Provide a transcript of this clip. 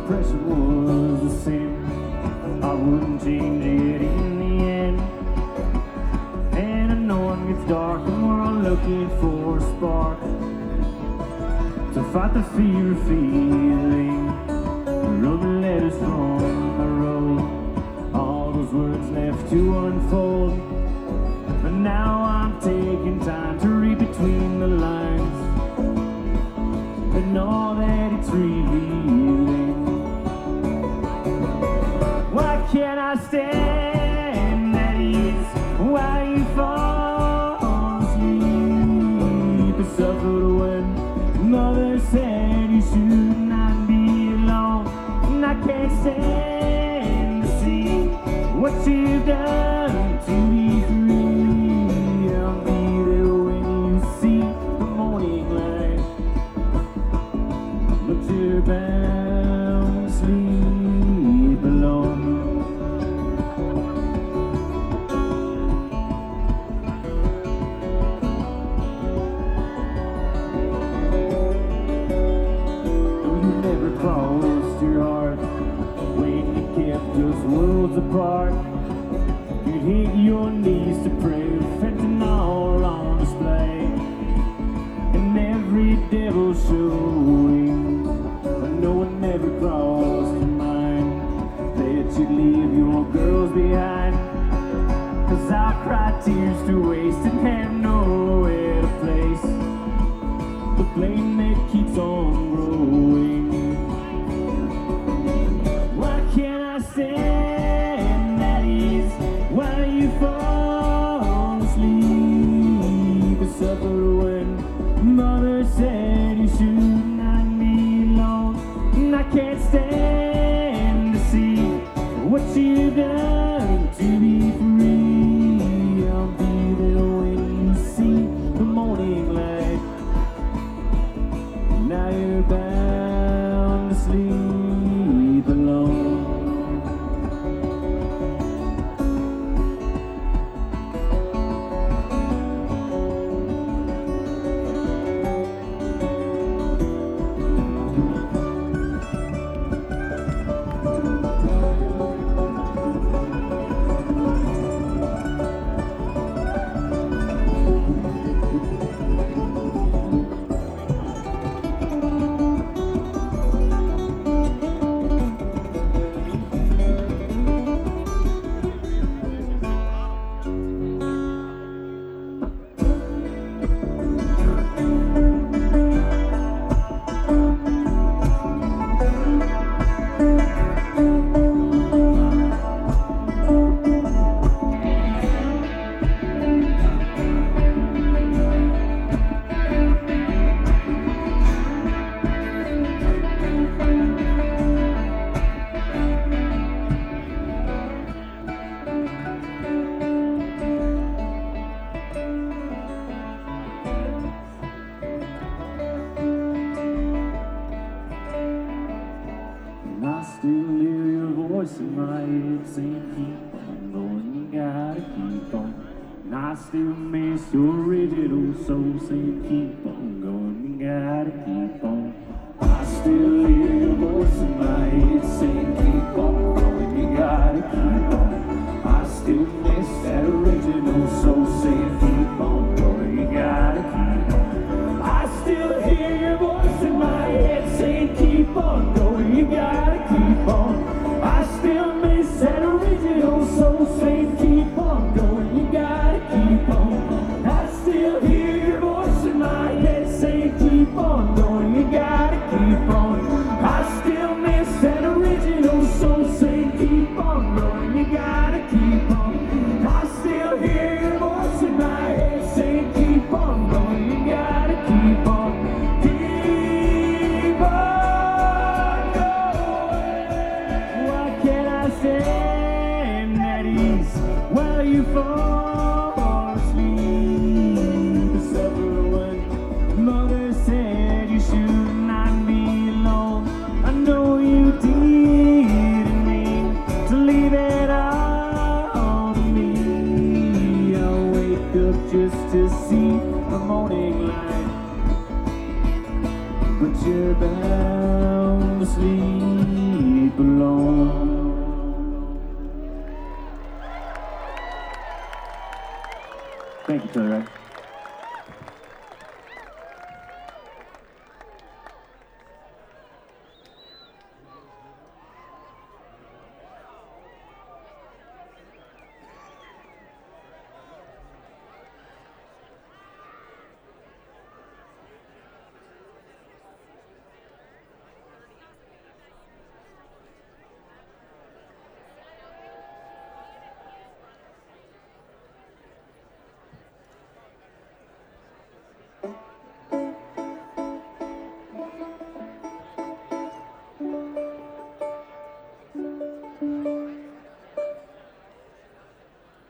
impression was the same. I wouldn't change it in the end. And I know it gets dark and we're all looking for a spark to fight the fear of feeling. Wrote the letters from the road, all those words left to unfold. But now I'm taking time to read between the lines and know that it's revealing. Why can't I stand at ease while you fall asleep? I suffered when mother said you should not be alone, and I can't stand to see what you've done to be free. I'll be there when you see the morning light, but you're bound to sleep alone. Crossed your heart when you kept us worlds apart. You'd hit your knees to pray with fentanyl on display, and every devil showing. But no one ever crossed your mind that you'd leave your girls behind. 'Cause I cried tears to waste and have nowhere to place the blame that keeps on growing. Stand at ease while you fall asleep. I suffer when mother said you should not be alone, and I can't stand to see what you've done to be free. I'll be there when you see the morning light. Now you're bound to sleep alone. I still hear your voice in my head saying keep on going, you gotta keep on. And I still miss your rigid old soul saying keep on going, you gotta keep on. I still hear your voice in my head saying keep on going, you gotta keep on. I still miss that original soul saying keep on going, you gotta keep on. I still hear your voice in my head saying keep on going, you gotta keep on. I still miss that original soul saying keep on going, you gotta keep on. I still hear your voice in my head saying keep on going, you gotta keep on. I still miss that original soul saying keep on going, you gotta keep on. I still hear your voice in my head saying keep on going, you gotta keep on. Keep on going. Why can't I stand at ease while you fall asleep? I suffer when mother said you should not be alone. I know you didn't mean to leave it all to me. I'll wake up just to see the morning light, but you're bound to sleep sleep alone. Thank you, Taylor.